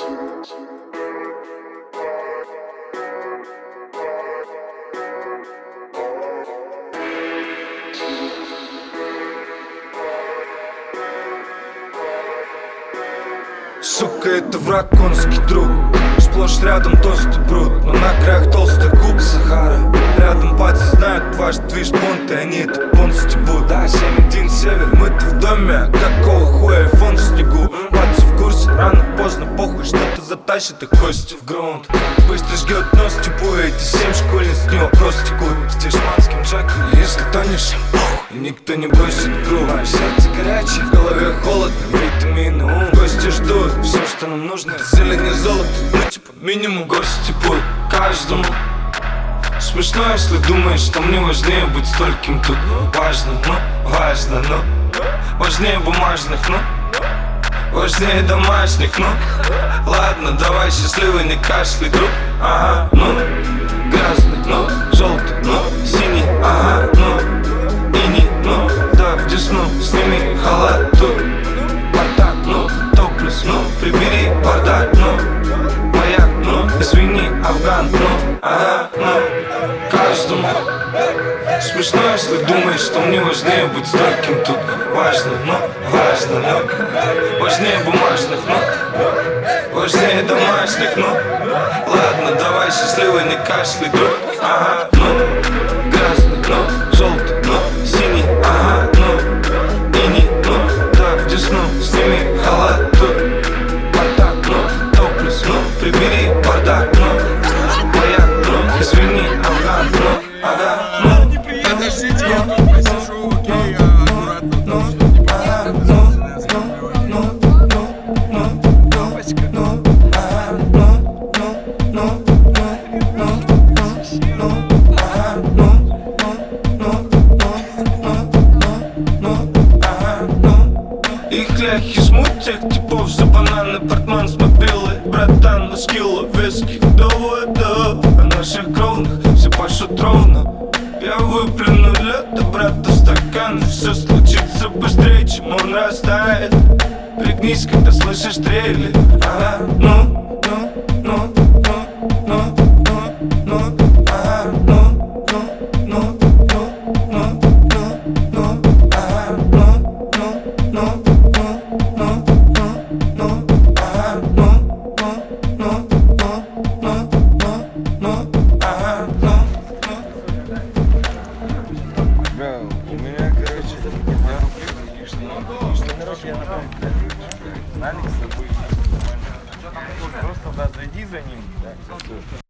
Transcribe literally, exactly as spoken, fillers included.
Сука, это враг, конский друг. Сплошь рядом тосты брут, но на краях толстых губ Сахара. Рядом пати знают ваш движ понты, они это понт стебут. Да, семь один север, мы-то в доме, какого хуя айфон в снегу. Пати в курсе, рано поздно, похуй, что-то затащит их кости в грунт. Быстро жгет нос, типу, эти семь школьниц не вопрос текут. С тишманским джеком, если тонешь, похуй, никто не бросит гру. Мое сердце горячее, в голове холодно, витамины ум в гости ждут. Все, что нам нужно, это зелень и золото, ну типа минимум горсти путь каждому. Смешно, если думаешь, что мне важнее быть стольким тут. Важно, ну, важно, ну, важнее бумажных, ну, важнее домашних, ну. Ладно, давай счастливый, не кашляй, друг. Ага, ну, грязный, ну, желтый, ну, синий, ага, ну, ини, ну, да, в десну, сними халат тут. Бардак, ну, топлес, ну, прибери бардак, ну, маяк, ну, извини, Афган, ну, ага, ну, каждому. Смешно, если думаешь, что мне важнее быть стольким тут. Важно, ну, важно, ну, важнее бумажных, ну, важнее домашних, ну. Ладно, давай счастливый, не кашляй, друг. Ага, ну, грязный, ну, желтый, ну, синий, ага, ну, ини, ну, да, в десну, сними халат тут. Бардак, ну, топлес, ну, прибери бардак, ну, маяк, ну, извини, Афган, ну, ага, ну. Подождите, я тут посижу, окей, аккуратно, точно не Их ляхи жмут тех типов за бананы, портман с мобилой. Братан, на скиллу виски довода. А наших кровных все пашут ровно. Я выплюну лето, брата, стакан. Все случится быстрее, чем он растает. Пригнись, когда слышишь трели. Ага, ну, ну, ну, ну, ну, ну, ну, ага, ну, ну, ну, ну, ну, ну, ну, ага, ну, ну, ну, ну, ну, ну, ну, ага, ну, ну, ну, ну, ну, ну, ну, ага, ну. Бля, у меня, короче, я лишний, лишний народ, я напомню, Алекс забыл. Просто, да, зайди за ним, да,